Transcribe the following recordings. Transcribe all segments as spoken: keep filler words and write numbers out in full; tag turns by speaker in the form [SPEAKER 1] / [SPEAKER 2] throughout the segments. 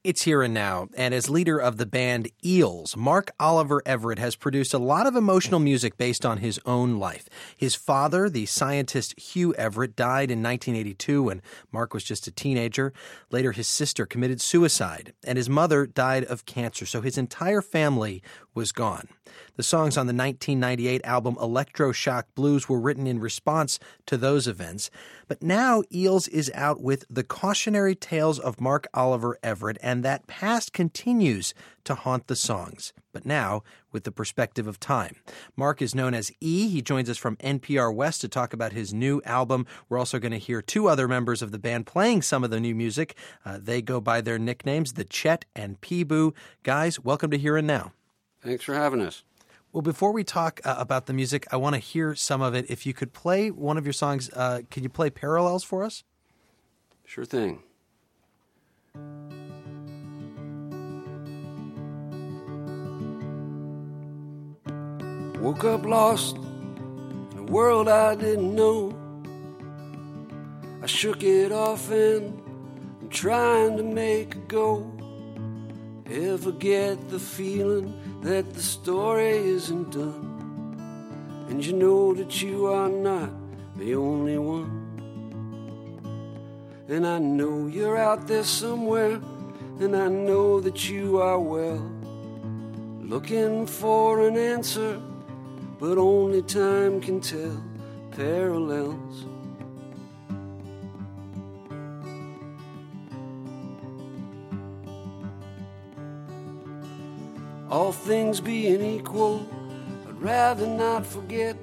[SPEAKER 1] It's Here and Now, and as leader of the band Eels, Mark Oliver Everett has produced a lot of emotional music based on his own life. His father, the scientist Hugh Everett, died in nineteen eighty-two when Mark was just a teenager. Later, his sister committed suicide, and his mother died of cancer, so his entire family was gone. The songs on the nineteen ninety-eight album Electroshock Blues were written in response to those events. But now Eels is out with The Cautionary Tales of Mark Oliver Everett, and that past continues to haunt the songs, but now with the perspective of time. Mark is known as E. He joins us from N P R West to talk about his new album. We're also going to hear two other members of the band playing some of the new music. Uh, they go by their nicknames, the Chet and Peeboo. Guys, welcome to Here and Now.
[SPEAKER 2] Thanks for having us.
[SPEAKER 1] Well, before we talk uh, about the music, I want to hear some of it. If you could play one of your songs, uh, could you play Parallels for us?
[SPEAKER 2] Sure thing. Woke up lost in a world I didn't know. I shook it off and I'm trying to make it go. Ever get the feeling that the story isn't done, and you know that you are not the only one. And I know you're out there somewhere, and I know that you are well, looking for an answer, but only time can tell. Parallels. All things being equal, I'd rather not forget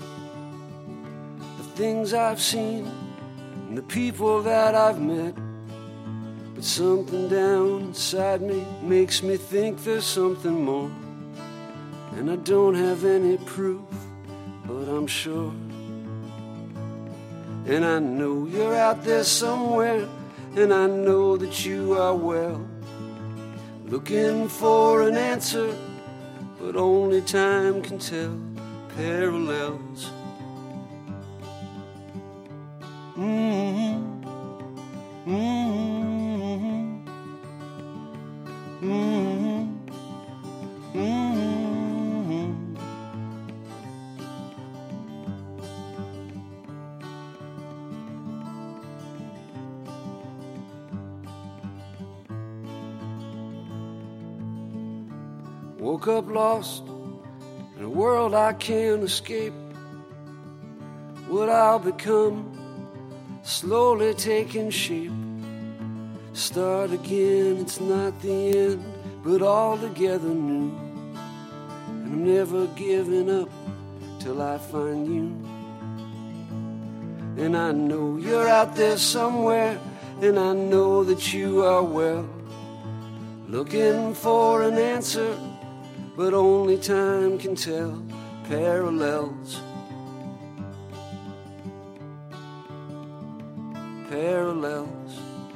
[SPEAKER 2] the things I've seen and the people that I've met. But something down inside me makes me think there's something more. And I don't have any proof, but I'm sure. And I know you're out there somewhere, and I know that you are well, looking for an answer, but only time can tell. Parallels. Mm-hmm. Mm-hmm. Mm-hmm. Mm-hmm. Woke up lost in a world I can't escape. What I'll become slowly taking shape. Start again, it's not the end, but altogether new. And I'm never giving up till I find you. And I know you're out there somewhere, and I know that you are well, looking for an answer, but only time can tell. Parallels. Parallels.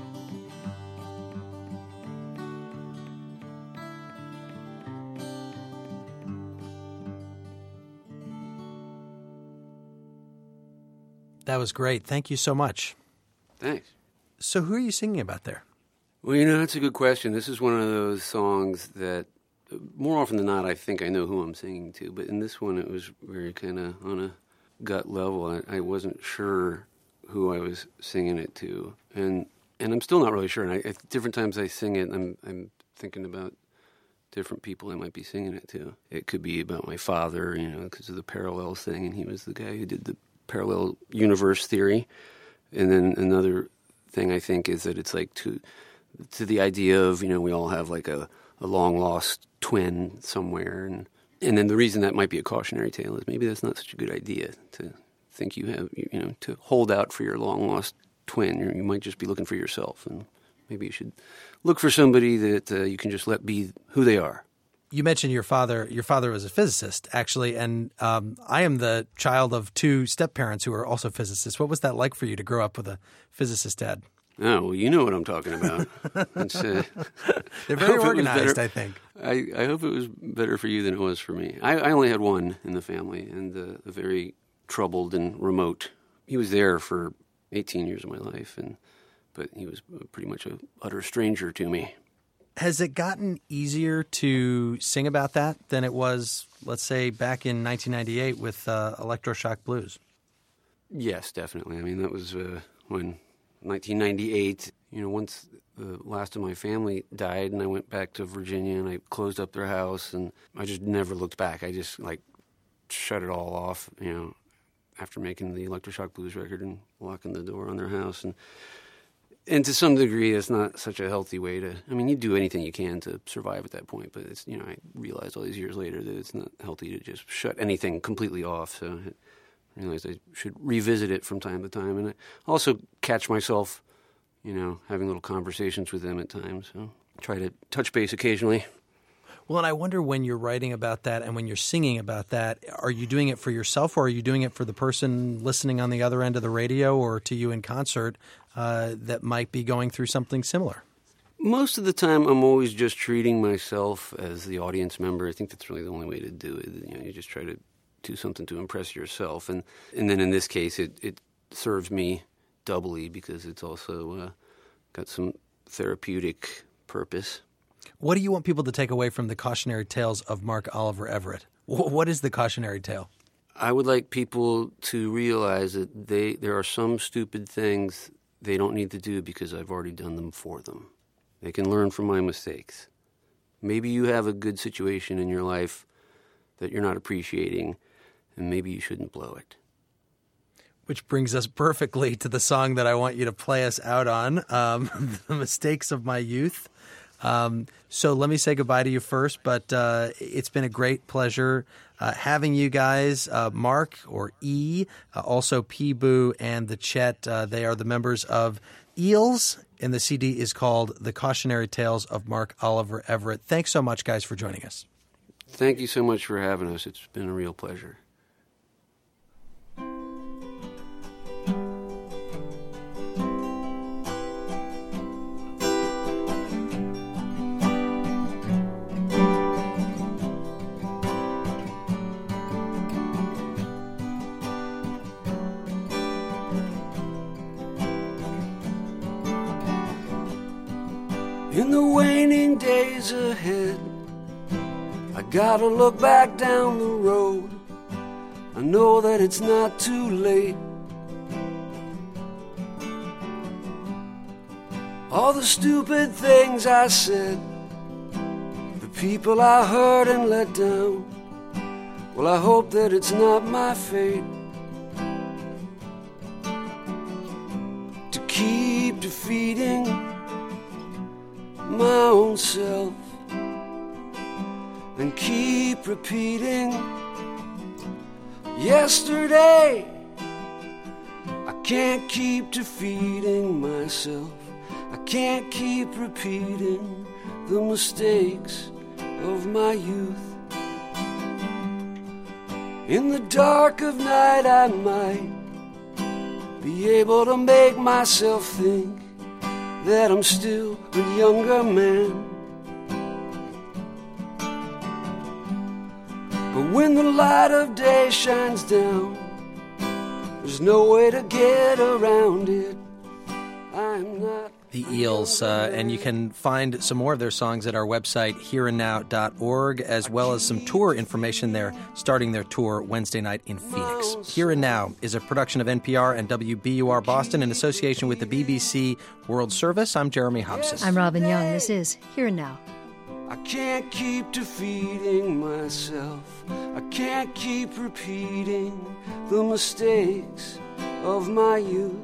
[SPEAKER 1] That was great. Thank you so much.
[SPEAKER 2] Thanks.
[SPEAKER 1] So who are you singing about there?
[SPEAKER 2] Well, you know, that's a good question. This is one of those songs that more often than not, I think I know who I'm singing to, but in this one, it was very kind of on a gut level. I, I wasn't sure who I was singing it to, and and I'm still not really sure. And I, at different times I sing it, I'm I'm thinking about different people I might be singing it to. It could be about my father, you know, because of the parallels thing, and he was the guy who did the parallel universe theory. And then another thing I think is that it's like to to the idea of, you know, we all have like a a long-lost twin somewhere. And and then the reason that might be a cautionary tale is maybe that's not such a good idea to think you have, you know, to hold out for your long-lost twin. You might just be looking for yourself, and maybe you should look for somebody that uh, you can just let be who they are.
[SPEAKER 1] You mentioned your father. Your father was a physicist, actually, and um, I am the child of two step-parents who are also physicists. What was that like for you to grow up with a physicist dad?
[SPEAKER 2] Oh, well, you know what I'm talking about. It's, uh,
[SPEAKER 1] They're very
[SPEAKER 2] I
[SPEAKER 1] organized, I think.
[SPEAKER 2] I, I hope it was better for you than it was for me. I, I only had one in the family, and uh, a very troubled and remote. He was there for eighteen years of my life, and but he was pretty much an utter stranger to me.
[SPEAKER 1] Has it gotten easier to sing about that than it was, let's say, back in nineteen ninety-eight with uh, Electroshock Blues?
[SPEAKER 2] Yes, definitely. I mean, that was uh, when nineteen ninety-eight, you know, once the last of my family died and I went back to Virginia and I closed up their house and I just never looked back. I just, like, shut it all off, you know, after making the Electroshock Blues record and locking the door on their house. And And to some degree, that's not such a healthy way to... I mean, you do anything you can to survive at that point, but it's, you know, I realized all these years later that it's not healthy to just shut anything completely off. So I realized I should revisit it from time to time. And I also catch myself, you know, having little conversations with them at times. So I try to touch base occasionally.
[SPEAKER 1] Well, and I wonder when you're writing about that and when you're singing about that, are you doing it for yourself or are you doing it for the person listening on the other end of the radio or to you in concert uh, that might be going through something similar?
[SPEAKER 2] Most of the time, I'm always just treating myself as the audience member. I think that's really the only way to do it. You know, you just try to do something to impress yourself. And, and then in this case, it, it serves me doubly because it's also uh, got some therapeutic purpose.
[SPEAKER 1] What do you want people to take away from the cautionary tales of Mark Oliver Everett? What is the cautionary tale?
[SPEAKER 2] I would like people to realize that they there are some stupid things they don't need to do because I've already done them for them. They can learn from my mistakes. Maybe you have a good situation in your life that you're not appreciating, and maybe you shouldn't blow it.
[SPEAKER 1] Which brings us perfectly to the song that I want you to play us out on, um, The Mistakes of My Youth. Um, so let me say goodbye to you first, but uh, it's been a great pleasure uh, having you guys, uh, Mark or E, uh, also Peeboo and the Chet. Uh, they are the members of Eels, and the C D is called The Cautionary Tales of Mark Oliver Everett. Thanks so much, guys, for joining us.
[SPEAKER 2] Thank you so much for having us. It's been a real pleasure. In the waning days ahead, I gotta look back down the road. I know that it's not too late. All the stupid things I said, the people I hurt and let down, well, I hope that it's not my fate to keep defeating my own self and keep repeating yesterday. I can't keep defeating myself. I can't keep repeating the mistakes of my youth. In the dark of night I might be able to make myself think that I'm still a younger man. But when the light of day shines down, there's no way to get around it. I'm not
[SPEAKER 1] The Eels, uh, and you can find some more of their songs at our website, here and now dot org, as well as some tour information there, starting their tour Wednesday night in Phoenix. Here and Now is a production of N P R and W B U R Boston in association with the B B C World Service. I'm Jeremy Hobson.
[SPEAKER 3] I'm Robin Young. This is Here and Now.
[SPEAKER 2] I can't keep defeating myself. I can't keep repeating the mistakes of my youth.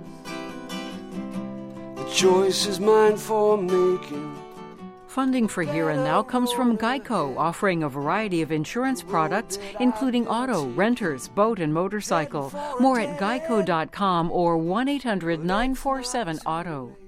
[SPEAKER 2] The choice is mine for making.
[SPEAKER 4] Funding for Here and Now comes from Geico, offering a variety of insurance products, including auto, renters, boat, and motorcycle. More at geico dot com or one eight hundred nine four seven auto.